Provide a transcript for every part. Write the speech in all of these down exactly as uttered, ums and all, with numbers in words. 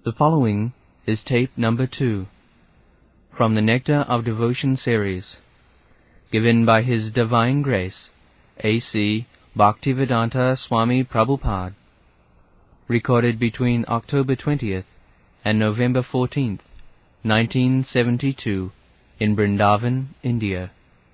The following is tape number two from the Nectar of Devotion series, given by His Divine Grace, A C Bhaktivedanta Swami Prabhupada, recorded between October twentieth and November fourteenth, nineteen seventy-two, in Vrindavan, India.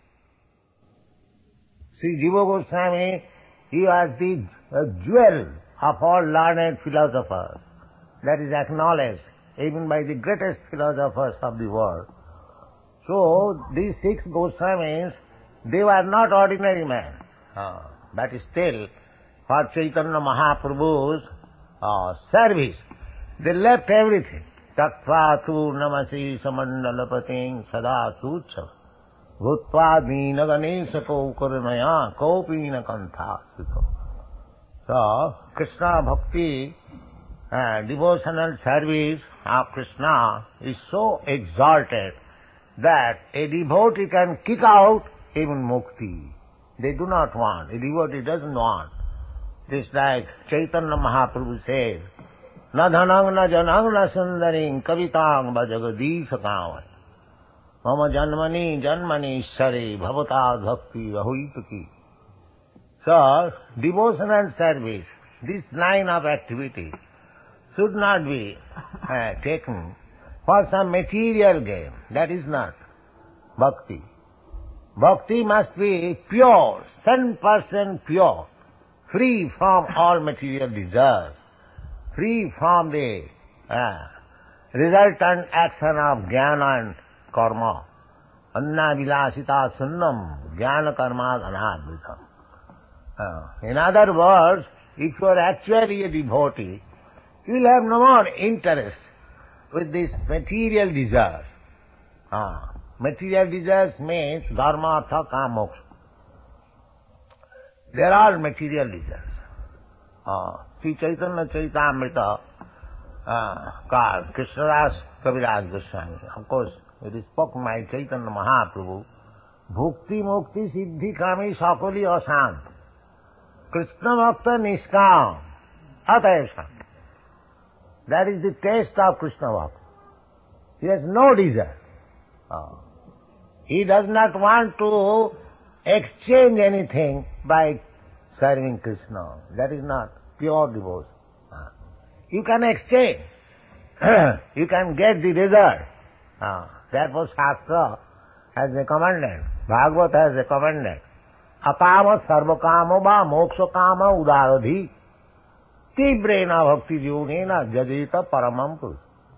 Sri Jiva Goswami, he was the uh, jewel of all learned philosophers. That is acknowledged even by the greatest philosophers of the world. So, these six Goswamis, they were not ordinary men. Uh, but still, for Chaitanya Mahaprabhu's uh, service, they left everything. Tattva tu namasi samandalapating sada sucha bhutva dina ganesako karunaya kopina kantha sito. So, Krishna Bhakti, Uh, devotional service of Krishna is so exalted that a devotee can kick out even mukti. They do not want. A devotee doesn't want. Just like Chaitanya Mahaprabhu says, na dhanang na janang na sundaring kavitang bhajagadisakavai mama janmani janmani shari bhavata bhakti vahuitaki. So, devotional service, this line of activity, should not be uh, taken for some material gain. That is not bhakti. Bhakti must be pure, one hundred percent pure, free from all material desires, free from the uh, resultant action of jnana and karma. Anna vilasita sunnam jnana karma anadvitam. Uh, in other words, if you are actually a devotee, you will have no more interest with this material desire. Ah, material desires means dharma, artha, kama, moksha. They are all material desires. Ah, Sri Chaitanya Charitamrita, ah, called Krishnadas Kaviraj Goswami. Of course, it is spoken by Chaitanya Mahaprabhu. Bhukti mukti siddhi kami sakali asant. Krishna bhakta niskam atayasam. That is the taste of Krishna Bhakti. He has no desire. Oh. He does not want to exchange anything by serving Krishna. That is not pure devotion. Oh. You can exchange. You can get the result. Oh. Therefore Shastra has recommended, Bhagavad has recommended, akama sarvakama va moksha kama udaradhi. Tibrena bhakti yunena jajita paramam purush.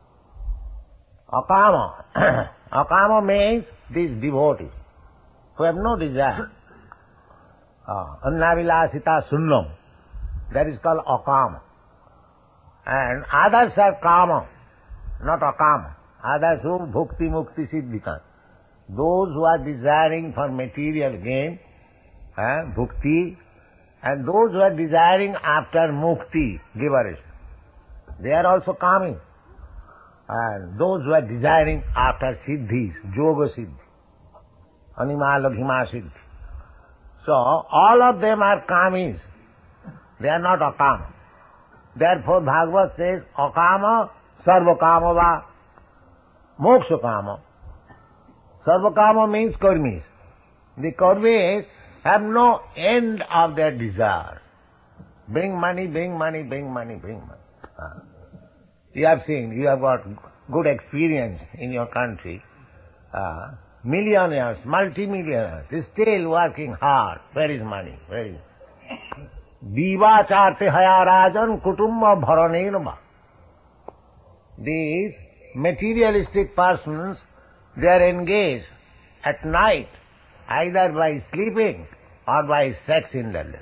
Akama. Akama means these devotees who have no desire. Uh, Annavilasita sunnam. That is called akama. And others are kama, not akama. Others who bhukti mukti siddhika. Those who are desiring for material gain, uh, bhukti, and those who are desiring after mukti, liberation, they are also coming. And those who are desiring after siddhis, yoga siddhi, anima laghima siddhi. So, all of them are kamis. They are not akama. Therefore, Bhagavad says, akama sarvakama va moksha kama. Sarvakama means karmis. The karmis have no end of their desire. Bring money, bring money, bring money, bring money. Uh, you have seen, you have got good experience in your country. Uh, millionaires, multimillionaires, still working hard. Where is money? Where is Diva charte haya rajan kutumba bharanenva. These materialistic persons, they are engaged at night, either by sleeping or by sex indulgence.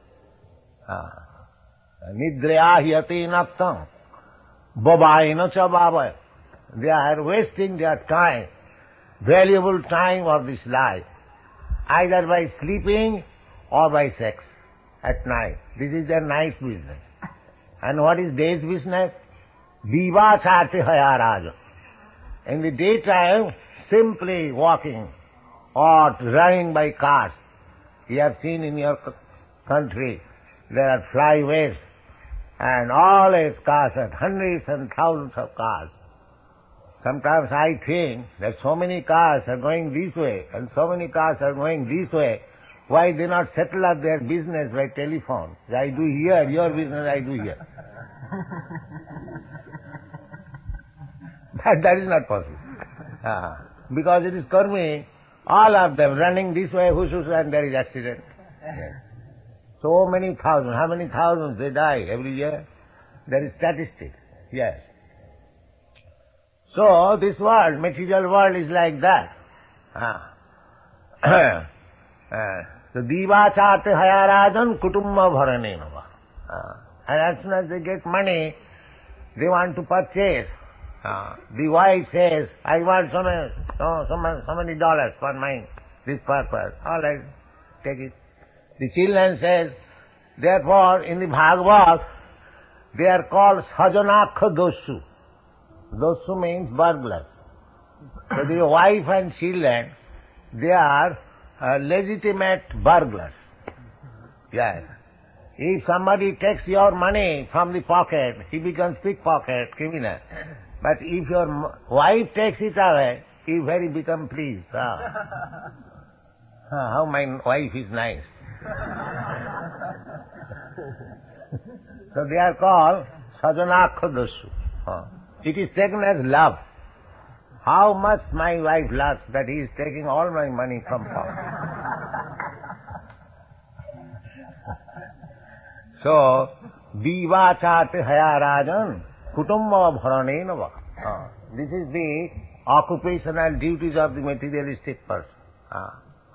Nidraya hyati naktam babaina cha babaya. They are wasting their time, valuable time of this life, either by sleeping or by sex at night. This is their night's business. And what is day's business? Diva charte haya raja. In the daytime, simply walking or running by cars. You have seen in your country, there are flyways and always cars, and hundreds and thousands of cars. Sometimes I think that so many cars are going this way and so many cars are going this way. Why they not settle up their business by telephone? I do here, your business I do here. that, that is not possible. Uh, because it is karmic, all of them running this way, whoosh, whoosh, and there is accident. Yes. So many thousands, how many thousands they die every year? There is statistic, yes. So this world, material world is like that. Ah. uh, the Divachate Hayarajan Kutumba Bharanenava. Uh, and as soon as they get money, they want to purchase. Uh, the wife says, I want so many, so, so, many, so many dollars for my, this purpose. All right, take it. The children says, therefore in the Bhagavad, they are called Sajanakha Dosu. Dosu means burglars. So the wife and children, they are uh, legitimate burglars. Yes. If somebody takes your money from the pocket, he becomes pickpocket, criminal. But if your wife takes it away, he very become pleased. Ah. Ah, how my wife is nice. So they are called Sajanakha Dosu. Ah. It is taken as love. How much my wife loves that he is taking all my money from pocket. So, Divachate Hayarajan Kutumba Bharanenava. Uh, this is the occupational duties of the materialistic person. Uh,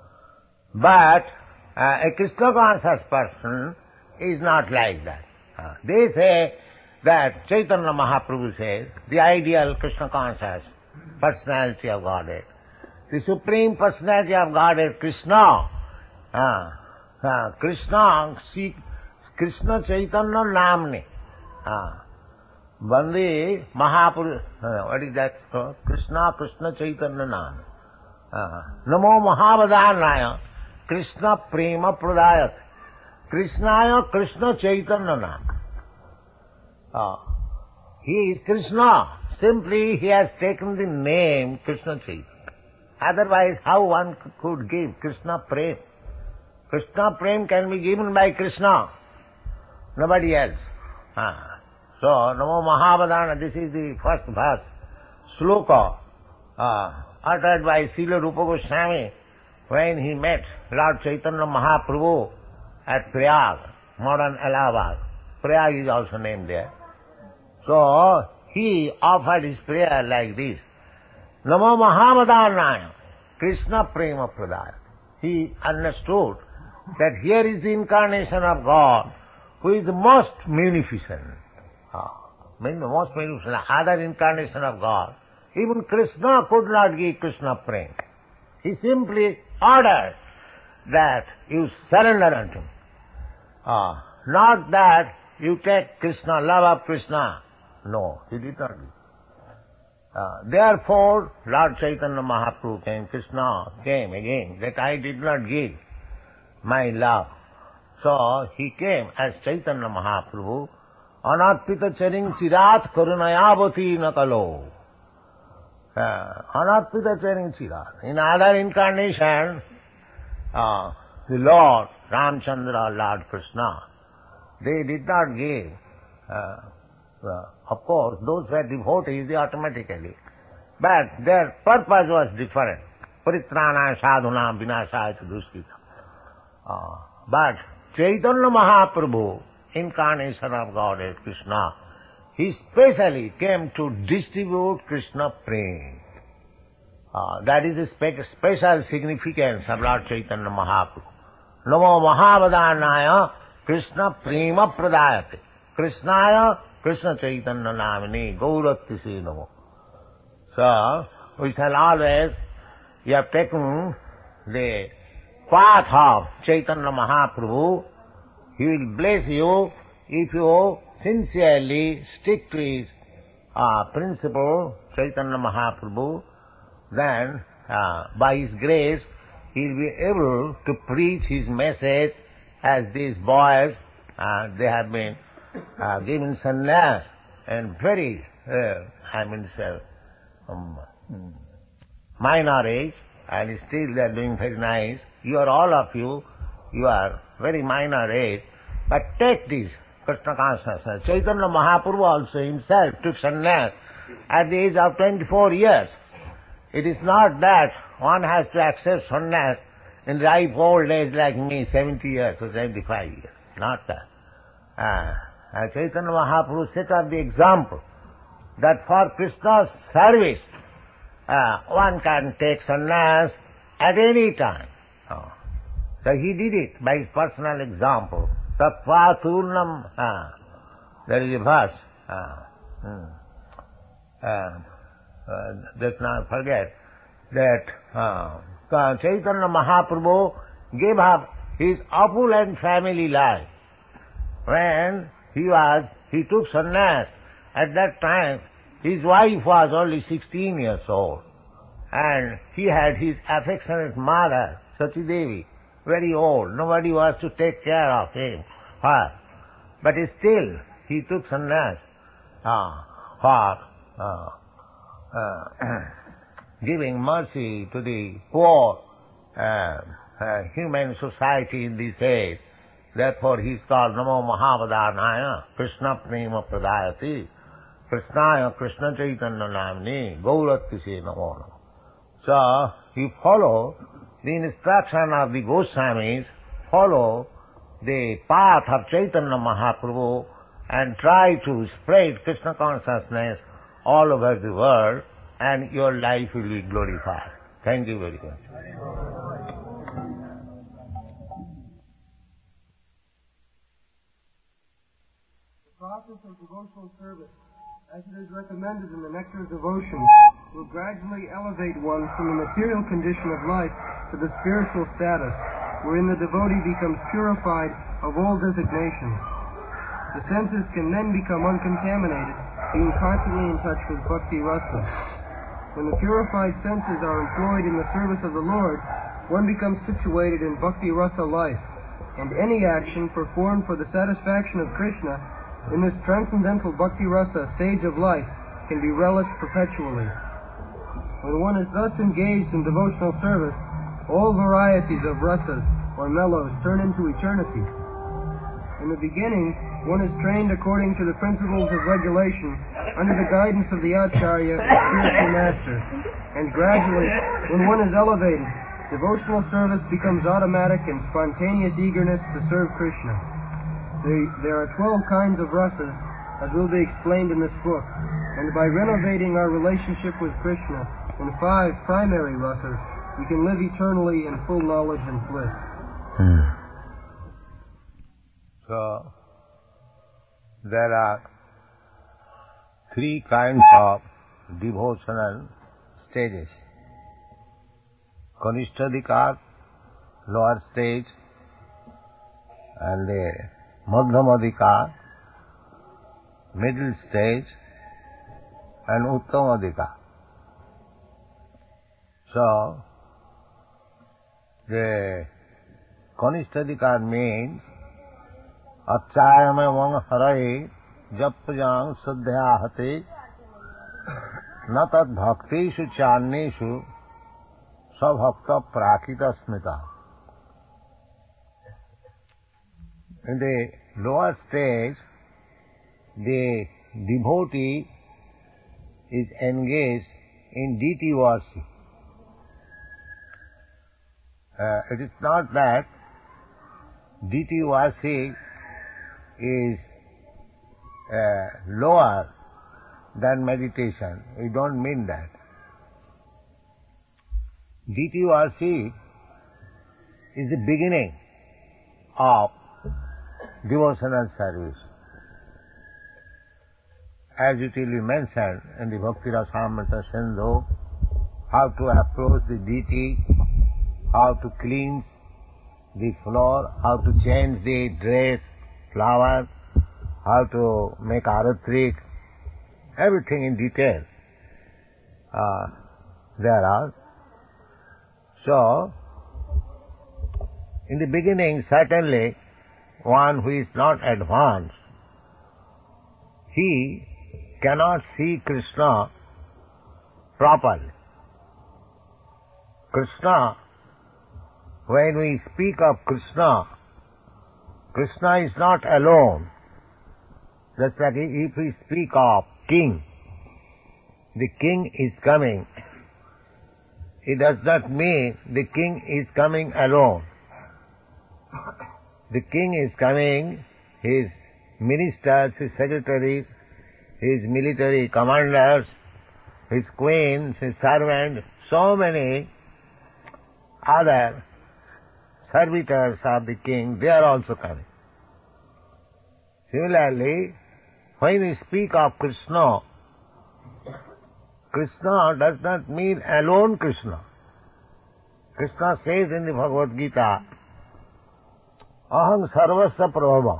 but uh, a Krishna conscious person is not like that. Uh, they say that Chaitanya Mahaprabhu says, the ideal Krishna conscious personality of Godhead, the supreme personality of Godhead, Krishna, uh, uh, Krishna, see, Krishna Chaitanya Namne, uh, Bande Mahaprabhu, uh, what is that? Uh, Krishna, Krishna Chaitanya Nam. Uh, Namo Mahavadhanaya, Krishna Prema Pradayat. Krishnaya Krishna Chaitanya Nam. Uh, he is Krishna. Simply he has taken the name Krishna Chaitanya. Otherwise, how one could give Krishna Prem? Krishna Prem can be given by Krishna, nobody else. Uh, so, Namo Mahavadana, this is the first verse, sloka, uh, uttered by Srila Rupa Goswami when he met Lord Chaitanya Mahaprabhu at Prayag, modern Allahabad. Prayag is also named there. So, he offered his prayer like this. Namo Mahavadhanaya, Krishna Prema Pradaya. He understood that here is the incarnation of God, who is the most munificent. Uh, mean the most munificent, other incarnation of God. Even Krishna could not give Krishna Prema. He simply ordered that you surrender unto me. Uh, not that you take Krishna, love of Krishna. No, he did not do. Uh, therefore, Lord Chaitanya Mahaprabhu came, Krishna came again, that I did not give my love. So, he came as Chaitanya Mahaprabhu, Anarpita charing chirat karunayavati nakalo. Uh, Anarpita charing chirat. In other incarnation, uh, the Lord, Ramchandra, Lord Krishna, they did not give. Uh, uh, of course, those who are devotees, they automatically. But their purpose was different. Paritrana sadhuna vinashaya duskita. Uh, but Chaitanya Mahaprabhu, incarnation of Godhead Krishna, he specially came to distribute Krishna Prema. Uh, that is the spe- special significance of Lord Chaitanya Mahaprabhu. Namo Mahavadhanaya Krishna Prema Pradayate. Krishnaya Krishna Chaitanya Namini Gauratisi Namo. So, we shall always, you have taken the path of Chaitanya Mahaprabhu, he will bless you if you sincerely stick to his uh, principle, Chaitanya Mahaprabhu, then uh, by his grace he will be able to preach his message as these boys, uh, they have been uh, given sannyas and very, uh, I mean, uh, um, minor age, and still they are doing very nice. You are all of you, you are very minor age, but take this Krishna consciousness. Chaitanya Mahaprabhu also himself took sannyas at the age of twenty-four years. It is not that one has to accept sannyas in ripe old age like me, seventy years or seventy-five years. Not that. Uh, uh, Chaitanya Mahaprabhu set up the example that for Krishna's service, uh, one can take sannyas at any time. Oh. So he did it by his personal example. Tattva turnam. Uh, there is a verse. Uh, hmm. uh, uh, let's not forget that uh, Chaitanya Mahaprabhu gave up his opulent family life. When he was, he took sannyas, at that time his wife was only sixteen years old, and he had his affectionate mother, Sati Devi, very old. Nobody was to take care of him, her. But still, he took sannyas uh, for uh, uh, giving mercy to the poor uh, uh, human society in this age. Therefore he is called Namo Mahavadanaya Krishna Prema Pradayati Krishnaya Krishna Chaitanya Namni Gauratkise Namo Namo. So you follow the instruction of the Goswamis, follow the path of Chaitanya Mahaprabhu and try to spread Krishna consciousness all over the world, and your life will be glorified. Thank you very much. The process of devotional service, as it is recommended in the Nectar of Devotion, will gradually elevate one from the material condition of life to the spiritual status, wherein the devotee becomes purified of all designations. The senses can then become uncontaminated, being constantly in touch with bhakti rasa. When the purified senses are employed in the service of the Lord, one becomes situated in bhakti rasa life, and any action performed for the satisfaction of Krishna in this transcendental bhakti rasa stage of life can be relished perpetually. When one is thus engaged in devotional service, all varieties of rasas or mellows turn into eternity. In the beginning, one is trained according to the principles of regulation under the guidance of the Acharya, spiritual master, and gradually, when one is elevated, devotional service becomes automatic and spontaneous eagerness to serve Krishna. There are twelve kinds of rasas, as will be explained in this book, and by renovating our relationship with Krishna in five primary rasas, we can live eternally in full knowledge and bliss. Hmm. So, there are three kinds of devotional stages. Kanishtadikar, lower stage, and the Madhyamadikar, middle stage, and Uttamadikar. So, the Kanishtadikar means Achayamevang harai japjang sadhyahate natat bhakteshu channeshu sabhakta prakita smita. In the lower stage, the devotee is engaged in deity worship. Uh, it is not that deity worship is uh, lower than meditation. We don't mean that. Deity worship is the beginning of devotional service. As usually mentioned in the Bhakti Rasamrita Sindhu, how to approach the deity, how to cleanse the floor, how to change the dress, flower, how to make aratrik, everything in detail uh, there are. So, in the beginning, certainly, one who is not advanced he cannot see Krishna properly. Krishna, when we speak of Krishna, Krishna is not alone. Just like if we speak of king, the king is coming. It does not mean the king is coming alone. The king is coming, his ministers, his secretaries, his military commanders, his queens, his servants, so many other servitors of the king, they are also coming. Similarly, when we speak of Krishna, Krishna does not mean alone Krishna. Krishna says in the Bhagavad Gita, Aham sarvasya prabhava.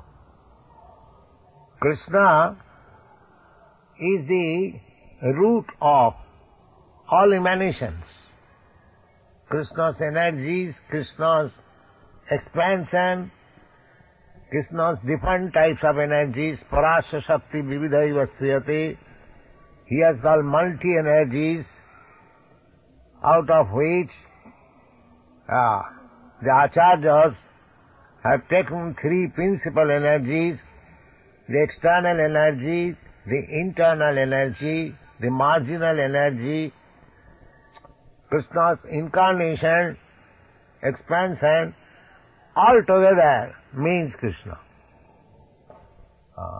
Krishna is the root of all emanations. Krishna's energies, Krishna's expansion, Krishna's different types of energies, parasya shakti vividhaiva sriyate. He has got multi-energies, out of which uh, the acharyas have taken three principal energies: the external energy, the internal energy, the marginal energy. Krishna's incarnation, expansion, all together means Krishna. Uh,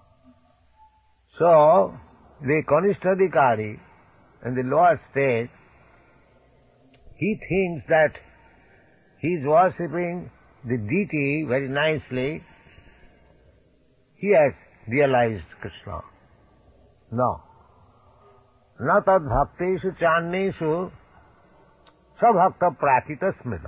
so, the Kanishtadikari in the lower stage, he thinks that he is worshipping the deity very nicely. He has realized Krishna. No. Na tad bhakteshu channeshu sabhakta pratita smita.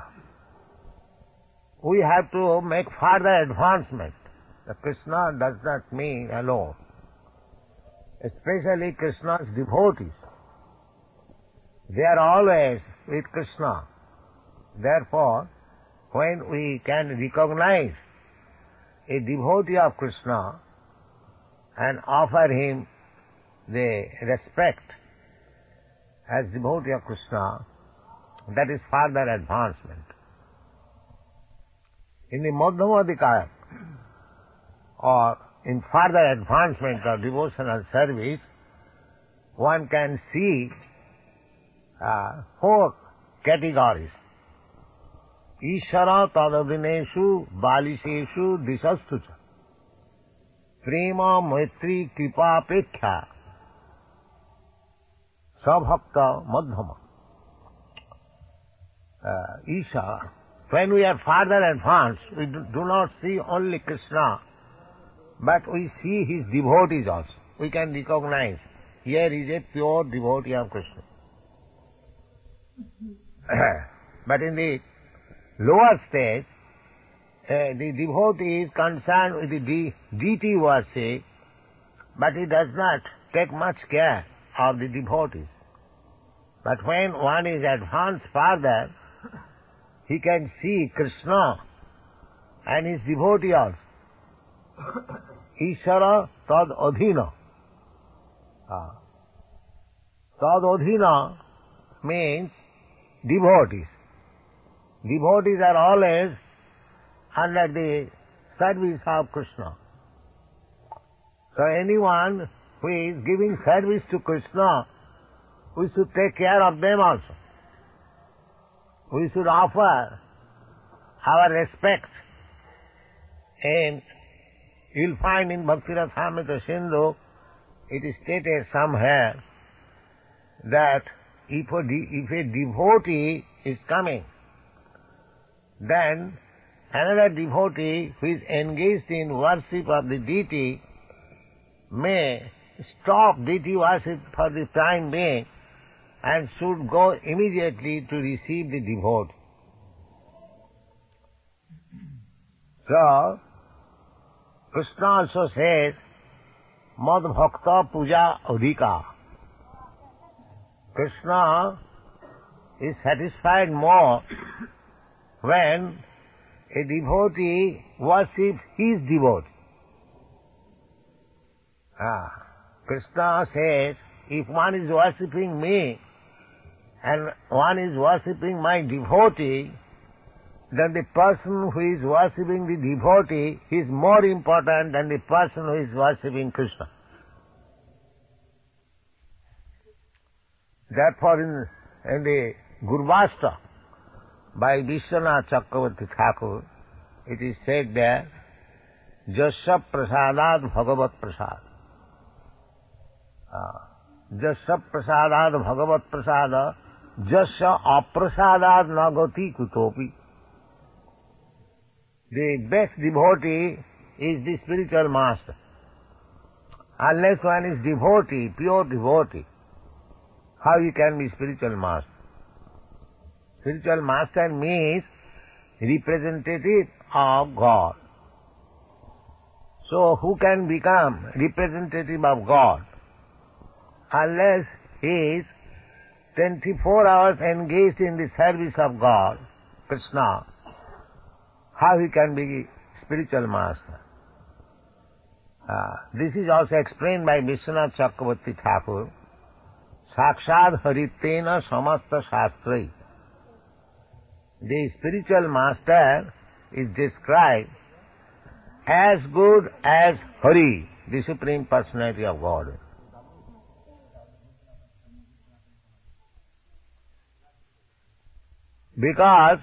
We have to make further advancement. The Krishna does not mean alone. Especially Krishna's devotees. They are always with Krishna. Therefore, when we can recognize a devotee of Krishna and offer him the respect as devotee of Krishna, that is further advancement. In the Madhyamadikaya, or in further advancement of devotional service, one can see uh, four categories. Ishara tadadineshu balisheshu disastucha prema maitri kripa pekkha sabhakta madhyama. Uh, Isha, when we are further advanced, we do, do not see only Krishna, but we see his devotees also. We can recognize here is a pure devotee of Krishna. But in the lower stage, uh, the devotee is concerned with the de- deity worship, but he does not take much care of the devotees. But when one is advanced further, he can see Krishna and his devotee also. Ishara tad adhina. Ah. Tad adhina means devotees. Devotees are always under the service of Krishna. So anyone who is giving service to Krishna, we should take care of them also. We should offer our respect. And you'll find in Bhakti Rasamrita Sindhu, it is stated somewhere that if a, de- if a devotee is coming, then another devotee who is engaged in worship of the deity may stop deity worship for the time being and should go immediately to receive the devotee. So, Krishna also says, Mad Bhakta Puja Adhika. Krishna is satisfied more when a devotee worships his devotee. Ah, Krishna says, if one is worshipping me and one is worshipping my devotee, then the person who is worshipping the devotee is more important than the person who is worshipping Krishna. Therefore, in, in the Gurvashta by Vishwanath Chakravarti Thakur, it is said that Jasya prasadad bhagavat prasad. Jasya prasadad bhagavat prasada jasya aprasadad nagati kutopi. The best devotee is the spiritual master. Unless one is devotee, pure devotee, how he can be spiritual master? Spiritual master means representative of God. So who can become representative of God? Unless he is twenty-four hours engaged in the service of God, Krishna, how he can be spiritual master? Uh, this is also explained by Vishwanath Chakravarti Thakur. Sakshad haritena samasta shastrai. The spiritual master is described as good as Hari, the Supreme Personality of God. Because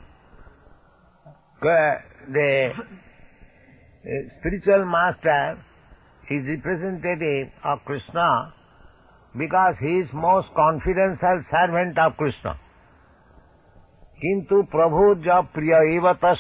the spiritual master is representative of Krishna because he is most confidential servant of Krishna. Kintu Prabhu ja priya evatas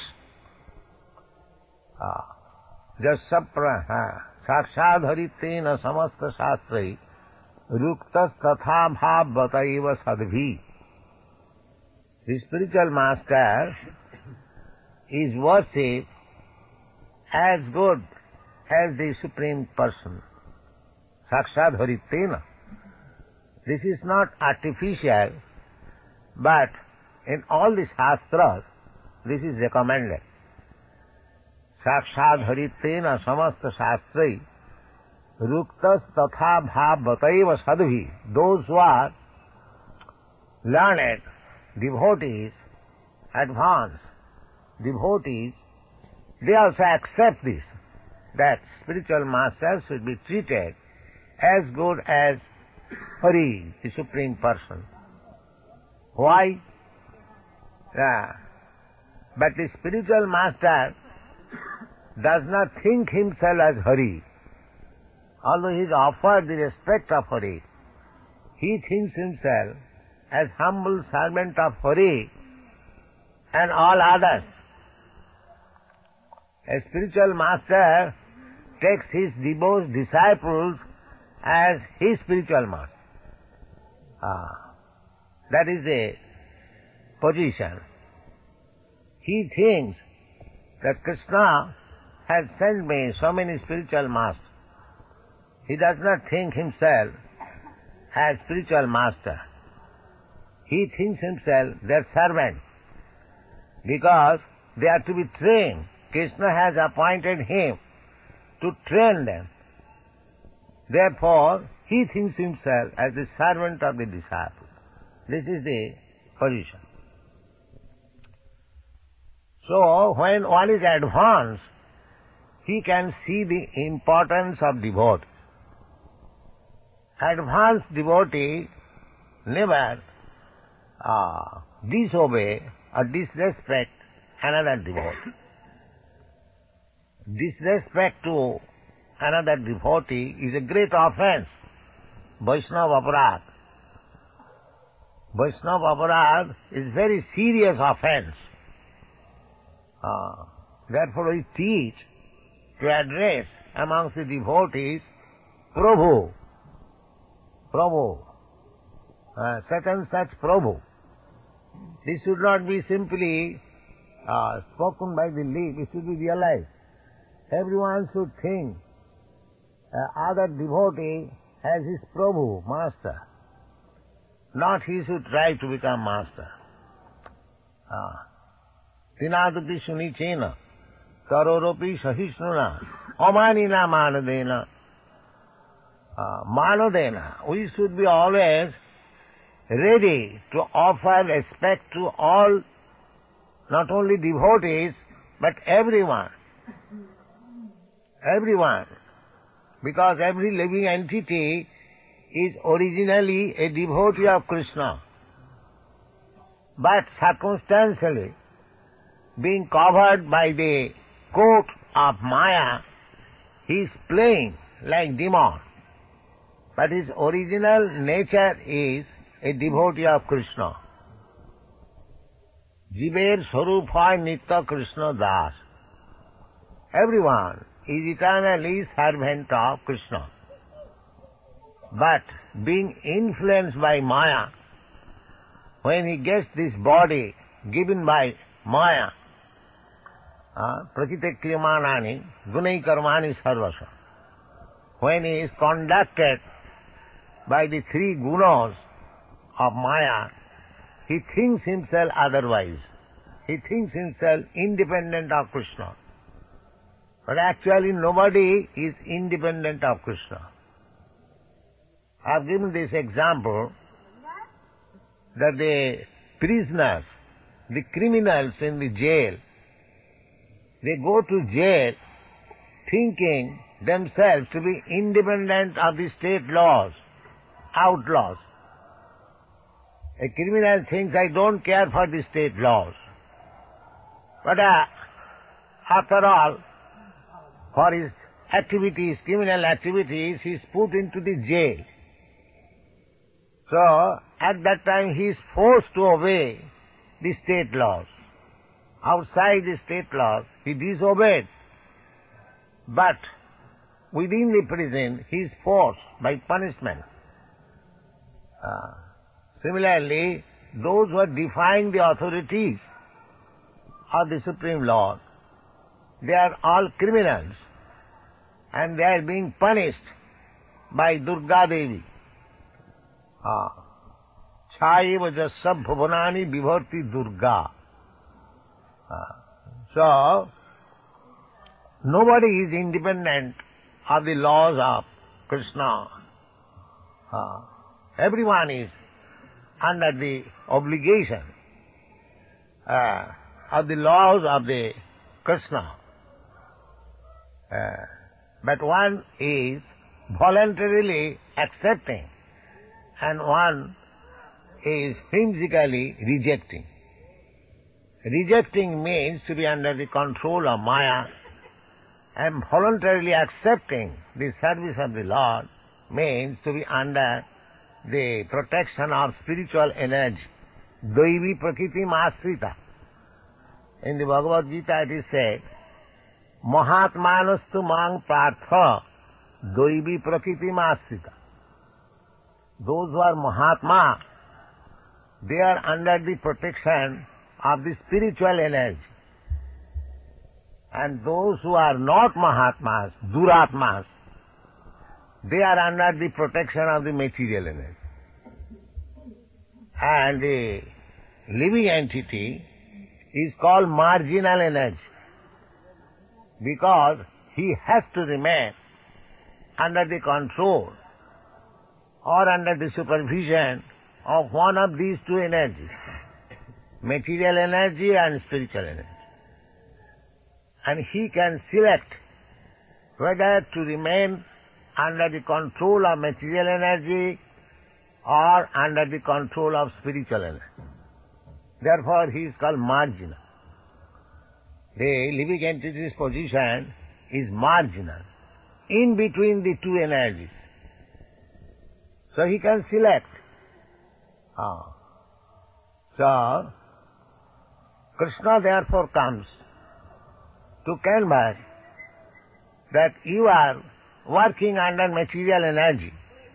jasya sakshad haritena samasta shastrai ruktas tatha bhav bataiva sadbhi. The spiritual master is worshipped as good as the Supreme Person. Sakshad haritena. This is not artificial, but in all the Shastras, this is recommended. Sakshad haritena samasta shastrai ruktas tatha bhav bataiva sadbhi. Those who are learned devotees, advanced devotees, they also accept this, that spiritual master should be treated as good as Hari, the Supreme Person. Why? Yeah. But the spiritual master does not think himself as Hari. Although he is offered the respect of Hari, he thinks himself as humble servant of Hari and all others. A spiritual master takes his devout disciples as his spiritual master. Ah, that is the position. He thinks that Krishna has sent me so many spiritual masters. He does not think himself as spiritual master. He thinks himself their servant because they are to be trained. Krishna has appointed him to train them. Therefore, he thinks himself as the servant of the disciple. This is the position. So, when one is advanced, he can see the importance of devotee. Advanced devotee never uh, disobey or disrespect another devotee. Disrespect to another devotee is a great offense. Vaishnava aparad. Vaishnava aparad is very serious offense. Uh, therefore we teach to address amongst the devotees Prabhu. Prabhu. Uh, such and such Prabhu. This should not be simply uh, spoken by the lip, it should be realized. Everyone should think uh, other devotee as his Prabhu, master. Not he should try to become master. Tinadati sunichena, karoropi sahisnuna, amanina manadena, uh, manodena. We should be always ready to offer respect to all, not only devotees, but everyone. Everyone. Because every living entity is originally a devotee of Krishna. But circumstantially, being covered by the coat of Maya, he is playing like demon. But his original nature is a devotee of Krishna. Jiver Swarup hoy Nitya Krishna Das. Everyone is eternally servant of Krishna. But being influenced by Maya, when he gets this body given by Maya, prakite kriyamanani gunai karmani sarvasa, when he is conducted by the three gunas of Maya, he thinks himself otherwise. He thinks himself independent of Krishna. But actually nobody is independent of Krishna. I have given this example that the prisoners, the criminals in the jail, they go to jail thinking themselves to be independent of the state laws, outlaws. A criminal thinks, I don't care for the state laws. But uh, after all, for his activities, criminal activities, he is put into the jail. So, at that time he is forced to obey the state laws. Outside the state laws, he disobeyed. But within the prison, he is forced by punishment. Uh, similarly, those who are defying the authorities of the Supreme Lord, they are all criminals and they are being punished by Durga Devi. Chaiva jasya bhuvanani vibharti Durga. So, nobody is independent of the laws of Krishna. Everyone is under the obligation uh, of the laws of the Krishna. Uh, but one is voluntarily accepting and one is whimsically rejecting. Rejecting means to be under the control of Maya, and voluntarily accepting the service of the Lord means to be under the protection of spiritual energy. Daivi prakriti masrita. In the Bhagavad Gita it is said, Mahatmanastu mang partha daivi prakriti masrita. Those who are Mahatma, they are under the protection of the spiritual energy. And those who are not Mahatmas, Duratmas, they are under the protection of the material energy. And the living entity is called marginal energy because he has to remain under the control or under the supervision of one of these two energies, material energy and spiritual energy. And he can select whether to remain under the control of material energy or under the control of spiritual energy. Therefore, he is called marginal. The living entity's position is marginal, in between the two energies. So he can select. Ah. So, Krishna therefore comes to canvas that you are working under material energy.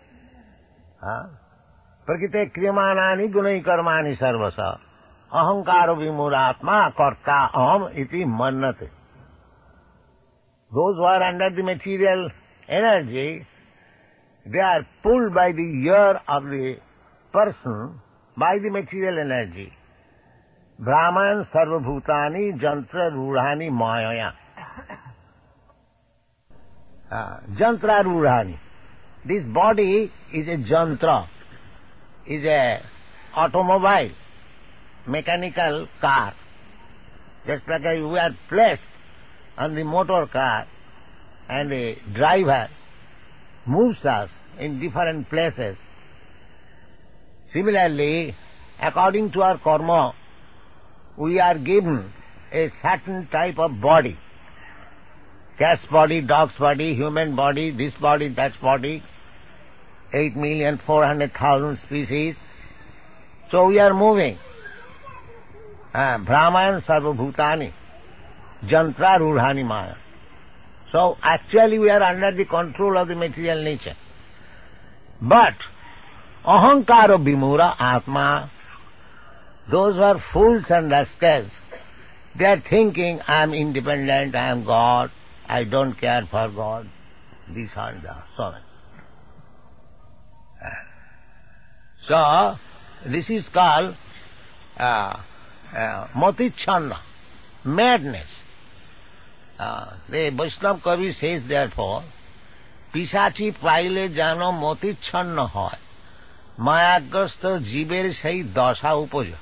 Prakite kriyamanani gunai karmani sarvasa ahankaro vimuratma karta aham iti mannate. Those who are under the material energy, they are pulled by the ear of the person by the material energy. Brahman sarvabhutani jantra rudhani mayaya. Uh, jantra rudhani. This body is a jantra, is a automobile, mechanical car. Just like we are placed on the motor car and the driver moves us in different places. Similarly, according to our karma, we are given a certain type of body. Cat's body, dog's body, human body, this body, that body, eight million four hundred thousand species. So we are moving. Uh, Brahman sarva bhutani, jantra rudhani maya. So actually we are under the control of the material nature. But ahankara vimura atma, those who are fools and rascals, they are thinking, I am independent, I am God, I don't care for God, this and that, so on. So, this is called uh, uh, motichanna, madness. Uh, the Vaishnava Kavi says therefore, Pisachi paile jano motichanna hoy, mayagrasta jiber sei dasha upoja.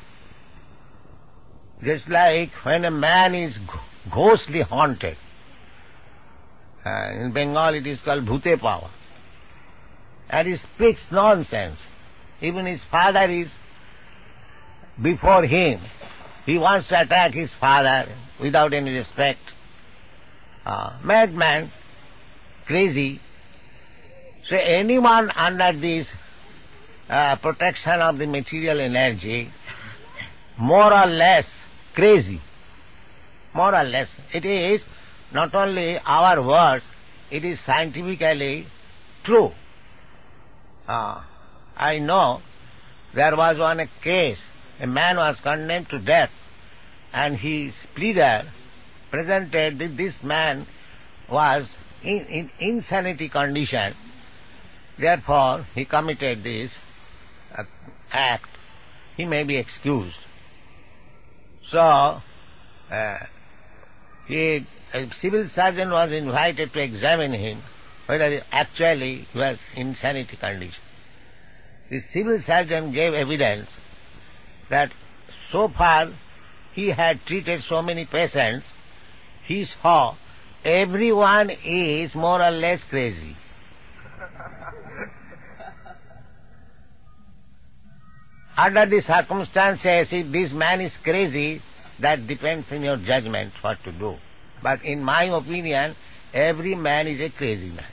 Just like when a man is ghostly haunted, uh, in Bengal it is called bhute power, and he speaks nonsense. Even his father is before him. He wants to attack his father without any respect. Uh, madman, crazy. So anyone under this uh, protection of the material energy, more or less crazy, more or less. It is not only our word, it is scientifically true. Uh, I know there was one a case, a man was condemned to death, and his pleader presented that this man was in, in insanity condition, therefore he committed this uh, act, he may be excused. So, uh, he, a civil surgeon was invited to examine him, whether actually he was in insanity condition. The civil surgeon gave evidence that so far he had treated so many patients, he saw everyone is more or less crazy. Under the circumstances, if this man is crazy, that depends on your judgment what to do. But in my opinion, every man is a crazy man.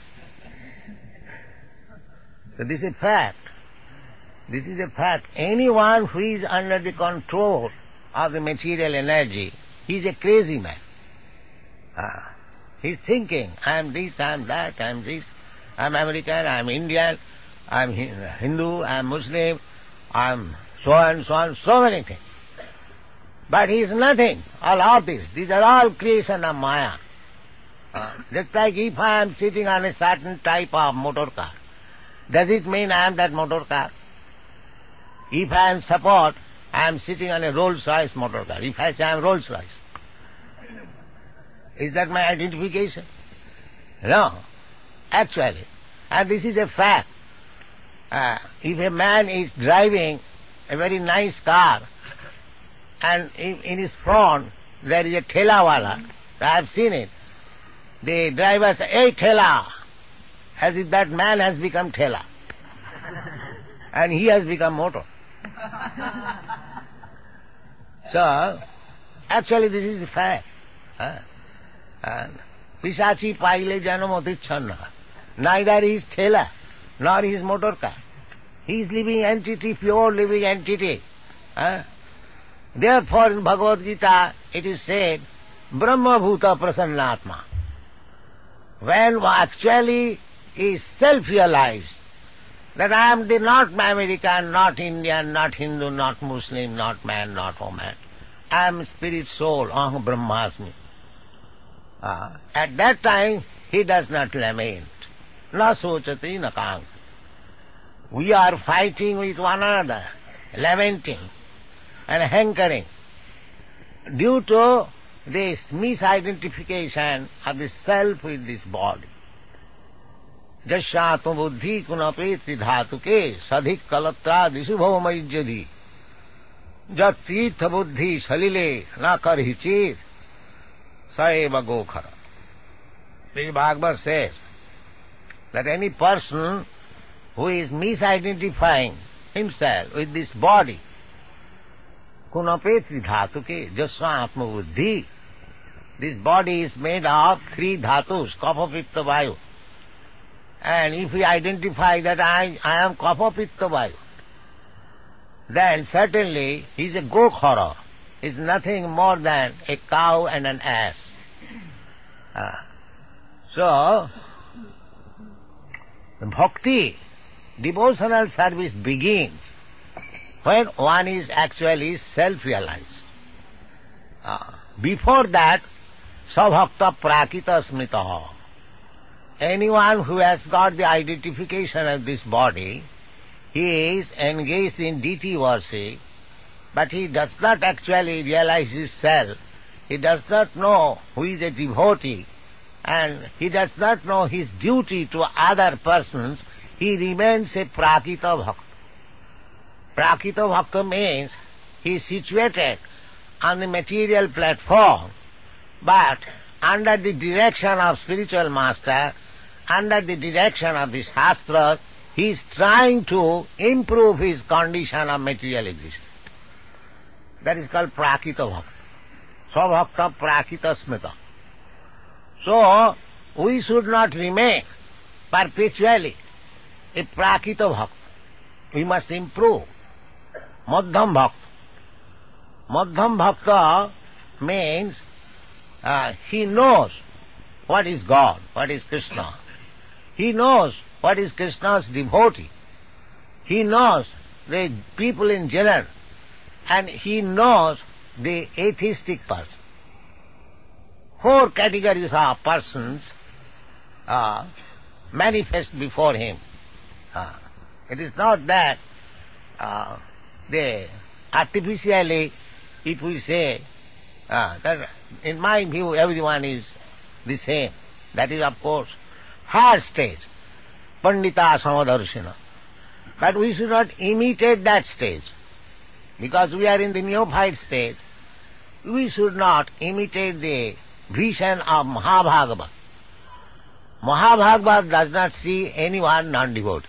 So this is a fact. This is a fact. Anyone who is under the control of the material energy, he is a crazy man. Ah. He is thinking, I am this, I am that, I am this, I am American, I am Indian, I am Hindu, I am Muslim, I am so and so on, so many things. But he is nothing, all of this. These are all creation of Maya. Uh, just like if I am sitting on a certain type of motor car, does it mean I am that motor car? If I am support, I am sitting on a Rolls-Royce motor car. If I say I am Rolls-Royce, is that my identification? No, actually. And this is a fact. Uh, if a man is driving a very nice car, and in, in his front there is a thela wala, I have seen it. The driver says, hey thela, as if that man has become thela. And he has become motor. So, actually this is the fact. Uh, and Pisachi paile jano motichanna. Neither is thela, nor his motor car. He is living entity, pure living entity. Uh, therefore in Bhagavad Gita it is said, Brahma Bhuta Prasannatma. When actually is self-realized, that I am the not American, not Indian, not Hindu, not Muslim, not man, not woman. I am spirit soul, Aham Brahmasmi. Uh, at that time, he does not lament. Na sochati na kankati. We are fighting with one another, lamenting and hankering, due to this misidentification of the self with this body. Jasyaatma buddhi kunapetri dhatuke sadhik kalatra disubhava maijyadhi jat tirtha buddhi salile na karhichit saeva gokhara. The Bhagavad says that any person who is misidentifying himself with this body, kunapetri dhatuke jasyaatma buddhi, this body is made of three dhatus, kapha, pitta, vayu. And if we identify that I, I am kapha, pitta, vayu, then certainly he is a gokhara. He is nothing more than a cow and an ass. Uh, so, bhakti, devotional service begins when one is actually self-realized. Uh, before that, sabhakta prakita smritaha. Anyone who has got the identification of this body, he is engaged in deity worship, but he does not actually realize his self. He does not know who is a devotee, and he does not know his duty to other persons. He remains a prakita bhakta. Prakita bhakta means he is situated on the material platform, but under the direction of spiritual master, under the direction of the Shastra, he is trying to improve his condition of material existence. That is called prakita bhakta. Svabhakta prakita smita. So, we should not remain perpetually a prakita bhakta. We must improve. Madhyam bhakta. Madhyam bhakta means uh, he knows what is God, what is Krishna. He knows what is Krishna's devotee. He knows the people in general, and he knows the atheistic person. Four categories of persons uh, manifest before him. Uh, it is not that uh, they artificially, if we say uh, that in my view everyone is the same, that is of course higher stage, Pandita Samadarshina. But we should not imitate that stage, because we are in the neophyte stage. We should not imitate the vision of Mahabhagavad. Mahabhagavad does not see anyone non-devotee.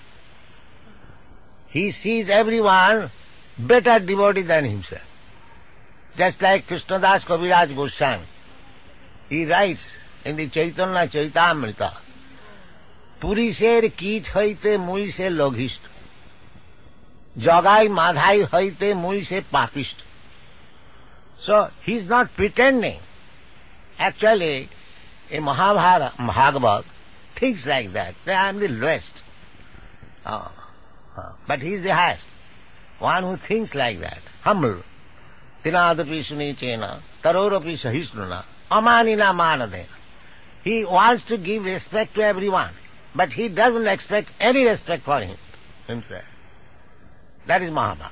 He sees everyone better devotee than himself. Just like Krishnadas Kaviraj Goswami. He writes in the Chaitanya Chaitamrita, Purisher kit hoite mui se logist, Jagai madhai hoite mui se papist. So he is not pretending. Actually, a Mahabhagavad thinks like that. I am the lowest. Oh, oh. But he is the highest. One who thinks like that, humble. Tinadapi sunichena, tarorapi sahisnuna, amanina manadena. He wants to give respect to everyone, but he doesn't expect any respect for him, himself. That is Mahabharata.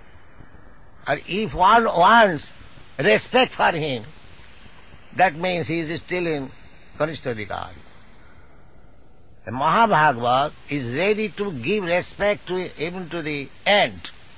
Or if one wants respect for him, that means he is still in Kanishtadikari. The Mahabhagavad is ready to give respect to even to the end.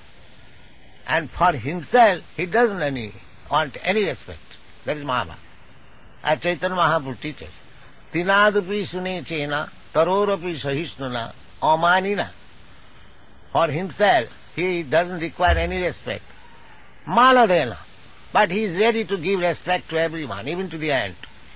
And for himself, he doesn't any, want any respect. That is Mahabharata. As Chaitanya Mahaprabhu teaches, Tinadupi sune chena, tarorapi sahisnuna, amanina. For himself, he doesn't require any respect. Maladena. But he is ready to give respect to everyone, even to the end.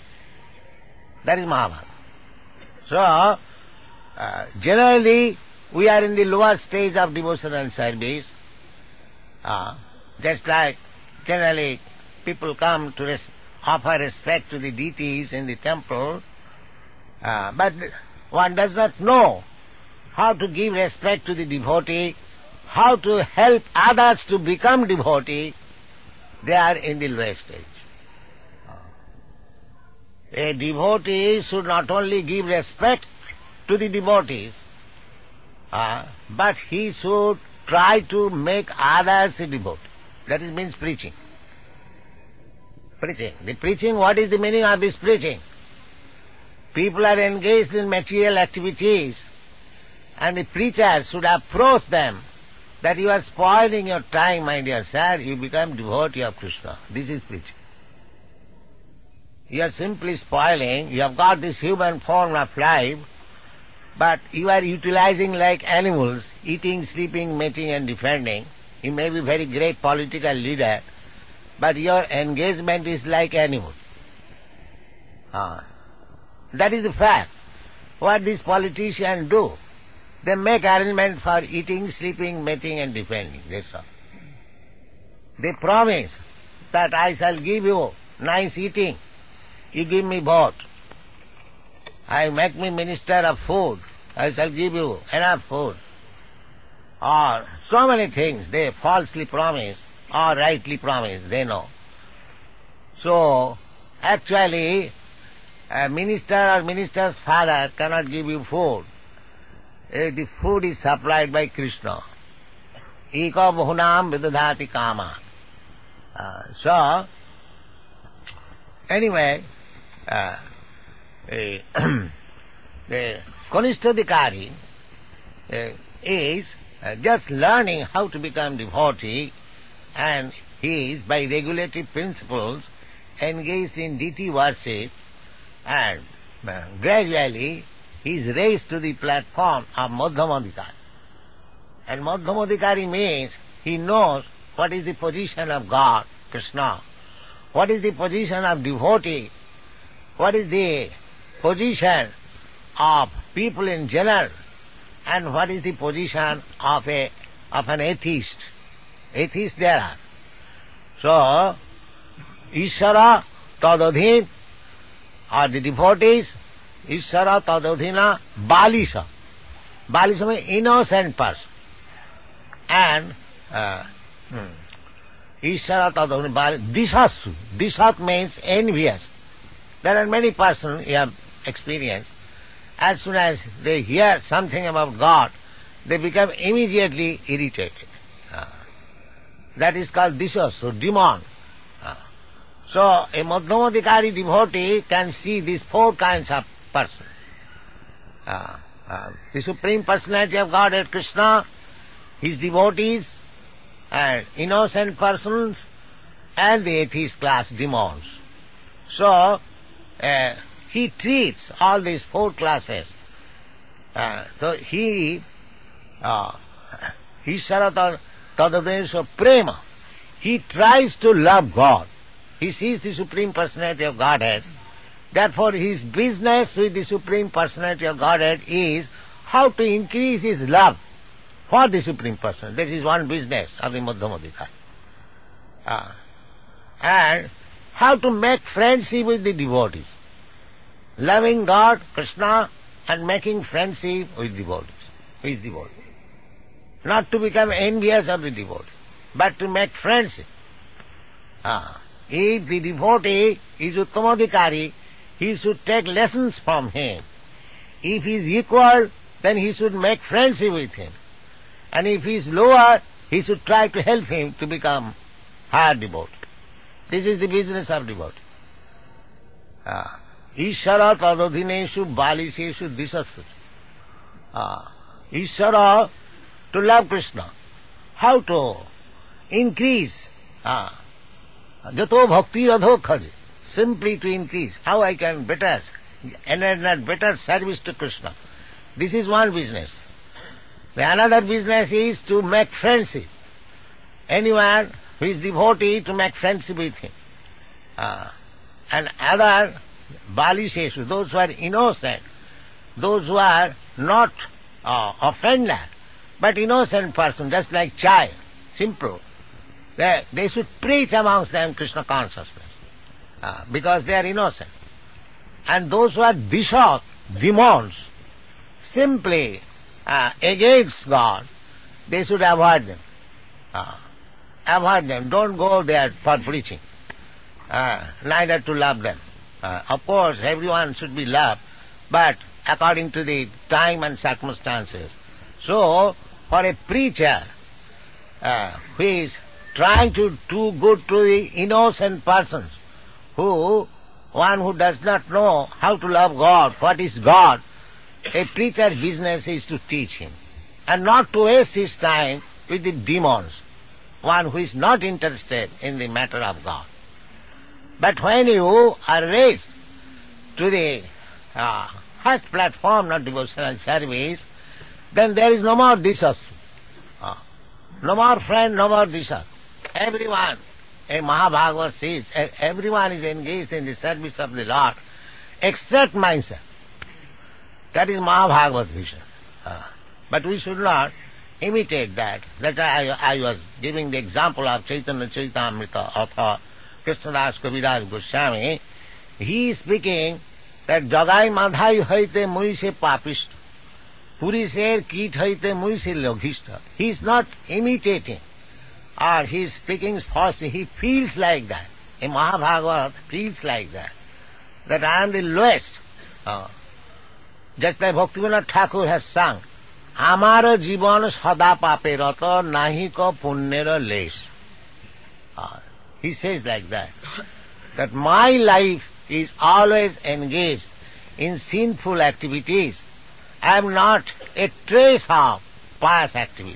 That is Mahabharata. So, uh, generally, we are in the lower stage of devotional service. Uh, just like generally people come to res- offer respect to the deities in the temple, uh, but one does not know how to give respect to the devotee, how to help others to become devotee. They are in the lower stage. A devotee should not only give respect to the devotees, uh, but he should try to make others a devotee. That is means preaching. Preaching. The preaching, what is the meaning of this preaching? people are engaged in material activities, and the preacher should approach them that you are spoiling your time, my dear sir, you become devotee of Krishna. This is preaching. You are simply spoiling, you have got this human form of life, but you are utilizing like animals, eating, sleeping, mating and defending. You may be very great political leader, but your engagement is like animal. Ah. That is the fact. What these politicians do, they make arrangement for eating, sleeping, mating and defending. That's all. They promise that I shall give you nice eating. You give me both. I make me minister of food. I shall give you enough food. Or so many things they falsely promise or rightly promise, they know. So, actually, a minister or minister's father cannot give you food. The food is supplied by Krishna. Eka bahunam vidadhati kama. Uh, so, anyway, uh, the, the Kanishtadhikari uh, is uh, just learning how to become devotee, and he is, by regulative principles, engaged in deity worship, and uh, gradually he is raised to the platform of Madhyamadhikari. And Madhyamadhikari means he knows what is the position of God, Krishna, what is the position of devotee, what is the position of people in general, and what is the position of a of an atheist. Atheists there are. So, Ishara Tadadhin, or the devotees, Ishara Tadadhina Balisha. Balisha means innocent person. And uh, hmm, Ishara Tadadhina Balisha, Dishasu. Dishat means envious. There are many persons you have experienced. As soon as they hear something about God, they become immediately irritated. Uh, that is called Dishasu, demon. Uh, so, a Madhyamadhikari devotee can see these four kinds of persons. Uh, uh, the Supreme Personality of Godhead, Krishna, his devotees, and innocent persons, and the atheist class, demons. So, uh, he treats all these four classes. Uh, so he, uh, Ishara Tadadesha Prema, he tries to love God. He sees the Supreme Personality of Godhead. Therefore his business with the Supreme Personality of Godhead is how to increase his love for the Supreme Personality. That is one business of the Madhyamadhikari. Uh, and how to make friendship with the devotees. Loving God, Krishna, and making friendship with devotees, with devotees. Not to become envious of the devotee, but to make friendship. Ah. If the devotee is Uttamadhikari, he should take lessons from him. If he is equal, then he should make friendship with him. And if he is lower, he should try to help him to become higher devotee. This is the business of devotee. Ah. Ishara tadadhineshu baliseshu disashu. Ah. Ishara, to love Krishna. How to increase? Ah. Jato bhakti radho khali. Simply to increase. How I can better, and better service to Krishna. This is one business. The another business is to make friendship. Anyone who is devotee, to make friendship with him. Ah. And other Balisheshu, those who are innocent, those who are not uh, offender, but innocent person, just like child, simple. They, they should preach amongst them Krishna consciousness, uh, because they are innocent. And those who are dishat, demons, simply uh, against God, they should avoid them. Uh, avoid them. Don't go there for preaching. Uh, neither to love them. Uh, of course, everyone should be loved, but according to the time and circumstances. So, for a preacher uh, who is trying to do good to the innocent persons who one who does not know how to love God, what is God, a preacher's business is to teach him, and not to waste his time with the demons, one who is not interested in the matter of God. But when you are raised to the uh, first platform of devotional service, then there is no more disas. Uh, no more friend, no more disas. Everyone, a Mahabhagavad says, everyone is engaged in the service of the Lord, except myself. That is Mahabhagavad vision. Uh, but we should not imitate that. That I, I was giving the example of Chaitanya Charitamrita author Krishnadas Kaviraj Goswami. He is speaking that Jagai Madhai haite mui se papishta, Puri ser kit haite mui se loghishta. He is not imitating, or he is speaking falsely. He feels like that. A Mahabhagavad feels like that, that I am the lowest. Uh, just like Bhaktivinoda Thakur has sung, Amara jivan sada pape rata nahi ko punnera lesh. Uh, he says like that, that my life is always engaged in sinful activities. I am not a trace of pious activity.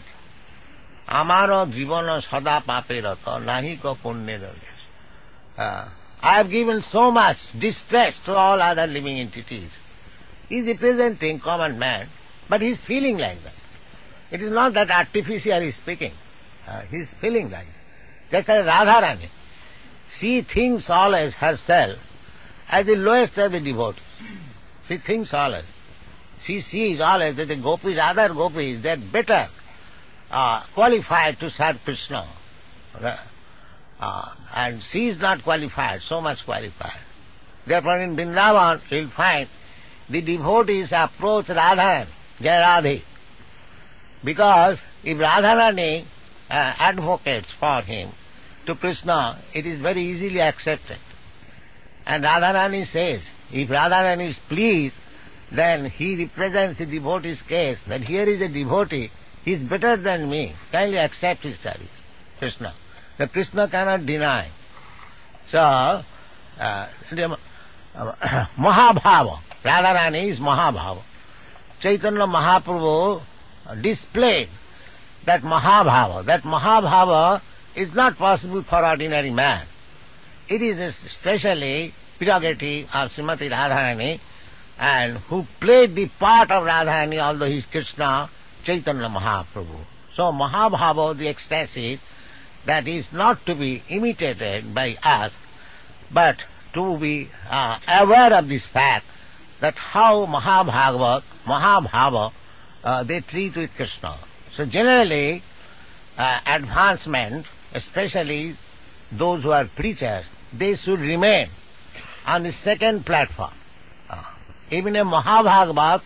Amara jivana sada pape rata nahi ko punnera lesh. Uh, I have given so much distress to all other living entities. He is representing common man, but he is feeling like that. It is not that artificially speaking. Uh, he is feeling like that. Just as Radharani, she thinks always herself as the lowest of the devotees. She thinks always. She sees always that the gopis, other gopis, they are better uh, qualified to serve Krishna. Uh, and she is not qualified, so much qualified. Therefore in Vrindavan you will find the devotees approach Radharani, Jai Radhe, because if Radharani uh, advocates for him to Krishna, it is very easily accepted. And Radharani says, if Radharani is pleased, then he represents the devotee's case, that here is a devotee, he is better than me, kindly accept his service, Krishna. The Krishna cannot deny. So, uh, uh, Mahabhava, Radharani is Mahabhava. Chaitanya Mahaprabhu displayed that Mahabhava. That Mahabhava is not possible for ordinary man. It is especially prerogative of Srimati Radharani, and who played the part of Radharani, although he is Krishna, Chaitanya Mahaprabhu. So Mahabhava, the ecstasy, that is not to be imitated by us, but to be uh, aware of this fact, that how Mahabhagavad, Mahabhava, uh, they treat with Krishna. So generally, uh, advancement, especially those who are preachers, they should remain on the second platform. Uh, even a Mahabhagavad,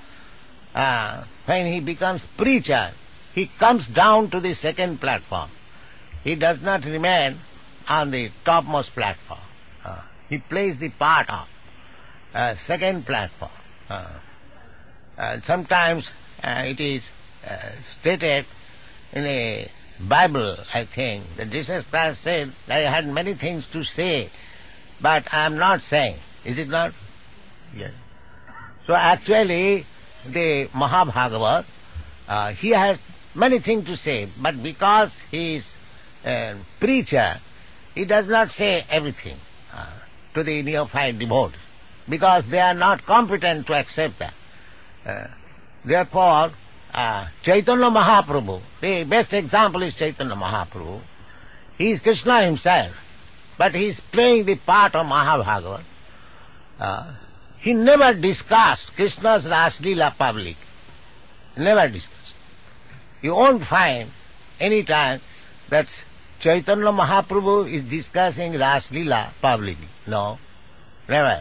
uh, when he becomes preacher, he comes down to the second platform. He does not remain on the topmost platform. Uh, he plays the part of uh, second platform. Uh, uh, sometimes uh, it is uh, stated in a Bible, I think, that Jesus Christ said, I had many things to say, but I am not saying. Is it not? Yes. So actually, the Mahabhagavad, uh, he has many things to say, but because he is a preacher, he does not say everything uh, to the neophyte devotees, because they are not competent to accept that. Uh, therefore, uh, Chaitanya Mahaprabhu, the best example is Chaitanya Mahaprabhu. He is Krishna himself, but he is playing the part of Mahabhagavad. Uh, he never discussed Krishna's Raslila public. Never discussed. You won't find any time that Chaitanya Mahaprabhu is discussing Raslila publicly. No, never.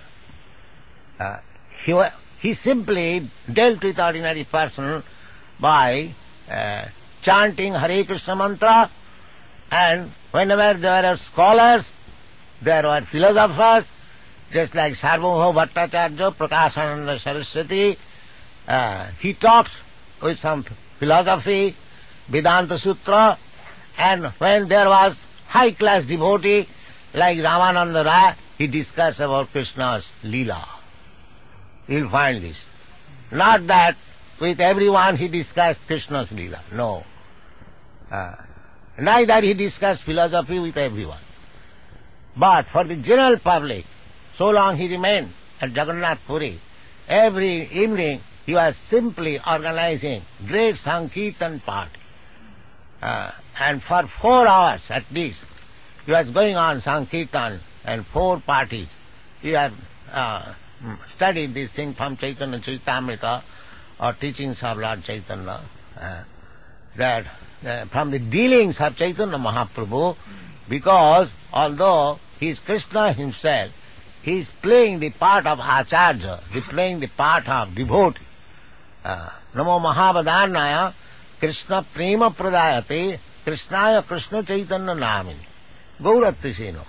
Uh, he, he simply dealt with ordinary person by uh, chanting Hare Krishna mantra, and whenever there are scholars, there were philosophers, just like Sarvabhauma Bhattacharya, Prakashananda Saraswati, uh, he talked with some philosophy, Vedanta Sutra, and when there was high-class devotee like Ramananda Raya, he discussed about Krishna's Leela. You'll find this. Not that with everyone he discussed Krishna's Leela. No. Uh, neither he discussed philosophy with everyone. But for the general public, so long he remained at Jagannath Puri, every evening he was simply organizing great Sankirtan party. Uh, and for four hours at least, he was going on Sankirtan and four parties. He had uh, studied this thing from Chaitanya Charitamrita or teachings of Lord Chaitanya, uh, that uh, from the dealings of Chaitanya Mahaprabhu, because although he is Krishna himself, he is playing the part of Acharya, he is playing the part of devotee. Uh, Namo Mahavadannaya Krishna Prema Pradayate Krishnaya Krishna Chaitanya Namini Gauratisino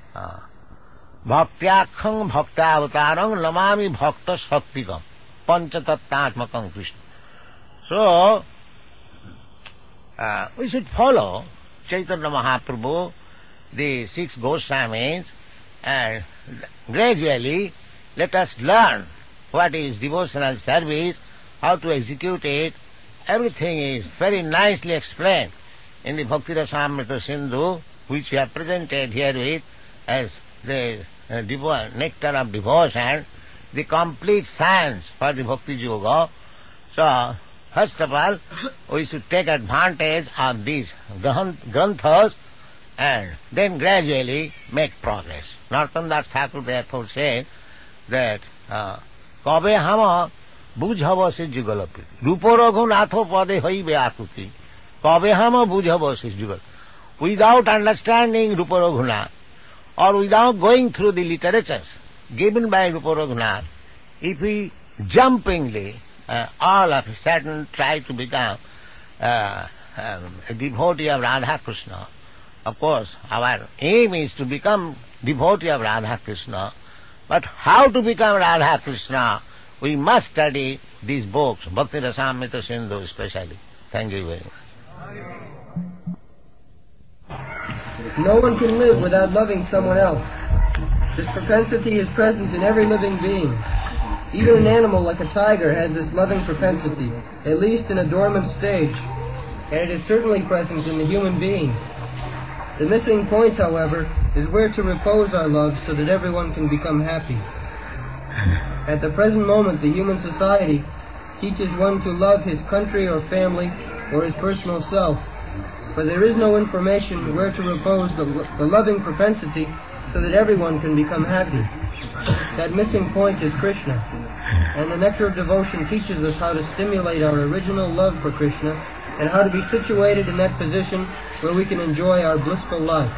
Bhaktyakham Bhaktavatarang Lamami Bhakta Shaktikam Panchatattmatmakam Krishna. So, uh, we should follow Chaitanya Mahaprabhu, the six Goswamis, and gradually let us learn what is devotional service, how to execute it. Everything is very nicely explained in the Bhakti Rasamrita Sindhu, which we have presented herewith as the uh, devo- nectar of devotion, the complete science for the Bhakti Yoga. So, first of all, we should take advantage of these granthas and then gradually make progress. Narottam Das Thakur therefore said that Kabe hama bujhava se jugalapiti rupo raghunatho pade haibe akuti Kabe hama bujhava se jugal. Without understanding Rupa Raghunath or without going through the literatures given by Rupa Raghunath, if we jumpingly uh, all of a sudden try to become uh, um, a devotee of Radha Krishna, of course our aim is to become devotee of Radha Krishna, but how to become Radha Krishna, we must study these books, Bhakti Rasamrita Sindhu especially. Thank you very much. No one can live without loving someone else. This propensity is present in every living being. Even an animal like a tiger has this loving propensity, at least in a dormant stage, and it is certainly present in the human being. The missing point, however, is where to repose our love so that everyone can become happy. At the present moment, the human society teaches one to love his country or family or his personal self, for there is no information where to repose the, the loving propensity so that everyone can become happy. That missing point is Krishna, and the nectar of devotion teaches us how to stimulate our original love for Krishna and how to be situated in that position where we can enjoy our blissful life.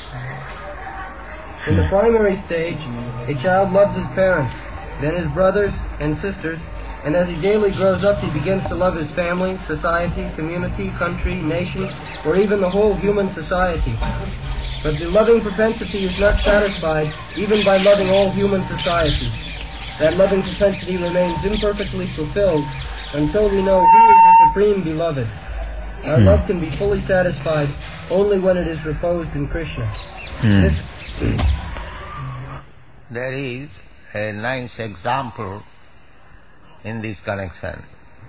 In the primary stage, a child loves his parents, then his brothers and sisters, and as he daily grows up, he begins to love his family, society, community, country, nation, or even the whole human society. But the loving propensity is not satisfied even by loving all human society. That loving propensity remains imperfectly fulfilled until we know who is the supreme beloved. Our love can be fully satisfied only when it is reposed in Krishna. Hmm. This there is a nice example in this connection.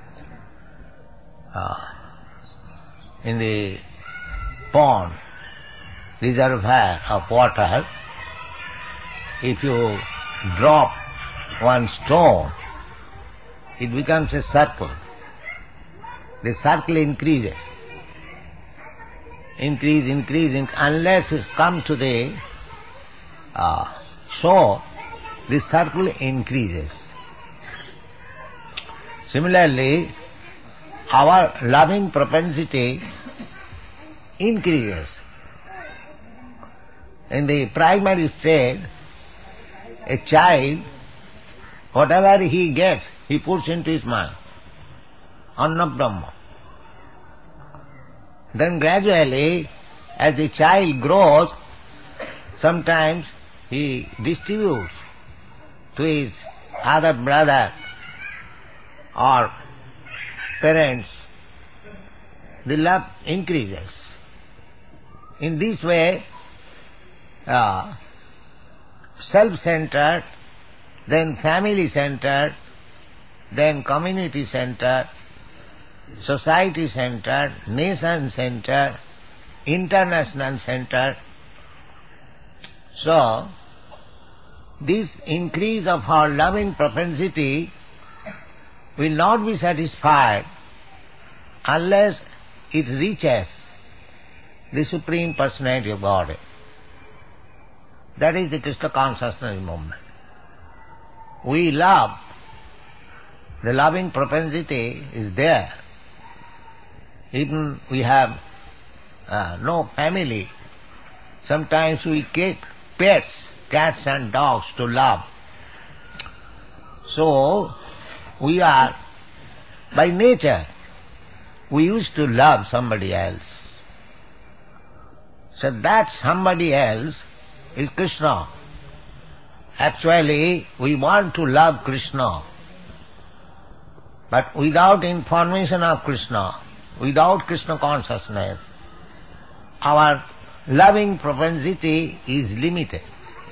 Uh, in the pond, reservoir of water, if you drop one stone, it becomes a circle. The circle increases. Increase, increase, increase, unless it comes to the uh, shore, the circle increases. Similarly, our loving propensity increases. In the primary stage, a child, whatever he gets, he puts into his mouth. Anna Brahma. Then gradually, as the child grows, sometimes he distributes to his other brother or parents. The love increases. In this way, uh, self-centered, then family-centered, then community-centered, society-centered, nation-centered, international-centered. So, this increase of our loving propensity will not be satisfied unless it reaches the Supreme Personality of Godhead. That is the Krishna consciousness movement. We love. The loving propensity is there. Even we have uh, no family. Sometimes we keep pets, cats and dogs to love. So, we are, by nature, we used to love somebody else. So that somebody else is Krishna. Actually, we want to love Krishna. But without information of Krishna, without Krishna consciousness, our loving propensity is limited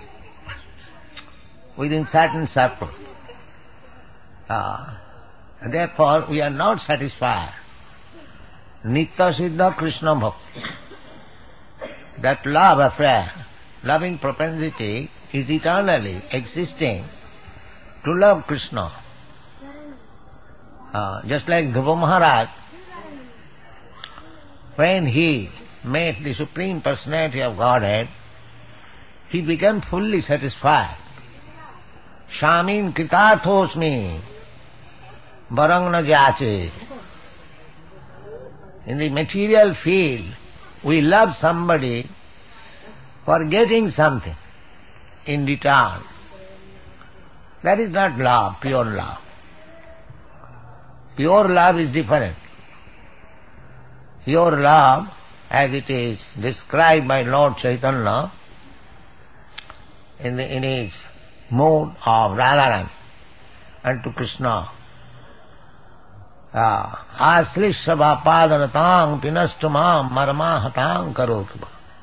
within certain circle. Uh, therefore, we are not satisfied. Nitya Siddha Krishna Bhakti. That love affair, loving propensity is eternally existing to love Krishna. Uh, just like Dhruva Maharaj, when he met the Supreme Personality of Godhead, he became fully satisfied. Shamin kritarthosmi varang na jache. In the material field, we love somebody for getting something in return. That is not love, pure love. Pure love is different. Pure love, as it is described by Lord Chaitanya in, the, in his mood of Radharani unto Krishna. Aslishya padanatang pinastumam marmahatang karotu.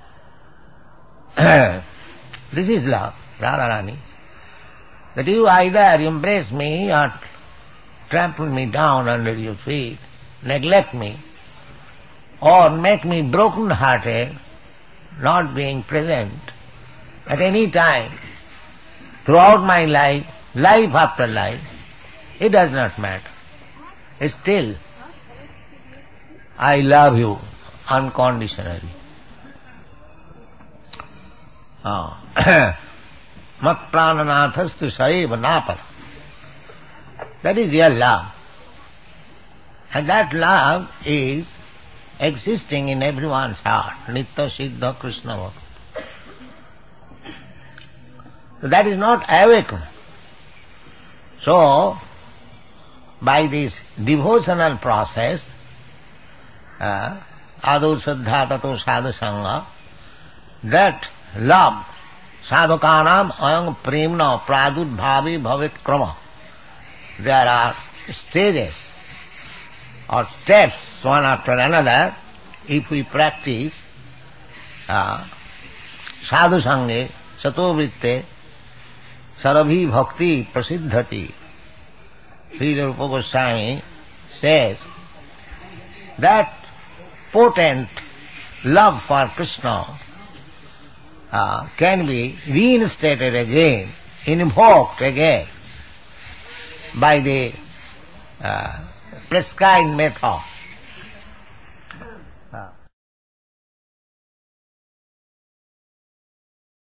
This is love, Radharani. That you either embrace me or trample me down under your feet, neglect me, or make me broken-hearted, not being present at any time, throughout my life, life after life, it does not matter. Still, I love you unconditionally. Mat prananathastu saiva napara. That is your love. And that love is existing in everyone's heart. Nitya Siddha Krishna Bhakti. So that is not awakened. So, by this devotional process, uh, adu saddha tato sadhu sangha, that love, sadhukanam ayam premna pradudbhavi bhavit krama. There are stages or steps one after another if we practice uh, sadhu sange sato vritte sarabhi bhakti prasiddhati. Sri Rupa Goswami says that potent love for Krishna uh, can be reinstated again, invoked again by the uh, prescribed method. Uh,